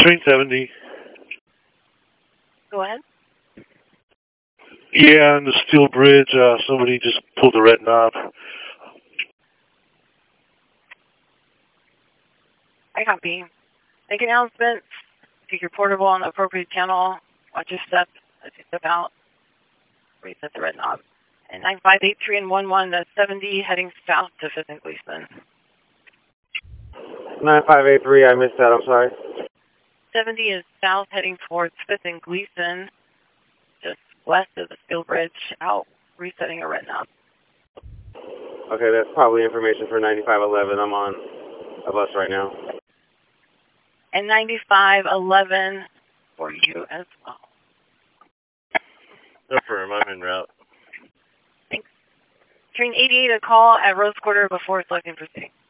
Train 70. Go ahead. Yeah, on the steel bridge, somebody just pulled the red knob. I copy. Make announcements. Take your portable on the appropriate channel. Watch your steps as you step out. Reset the red knob. And 9583 and 11, that's 70, heading south to 5th and Gleason. 9583, I missed that, I'm sorry. 70 is south, heading towards 5th and Gleason, just west of the steel bridge, out, resetting a red knob. Okay, that's probably information for 9511. I'm on a bus right now. And 9511 for you as well. Affirm, I'm en route. Thanks. Train 88, a call at Rose Quarter before selecting proceeding.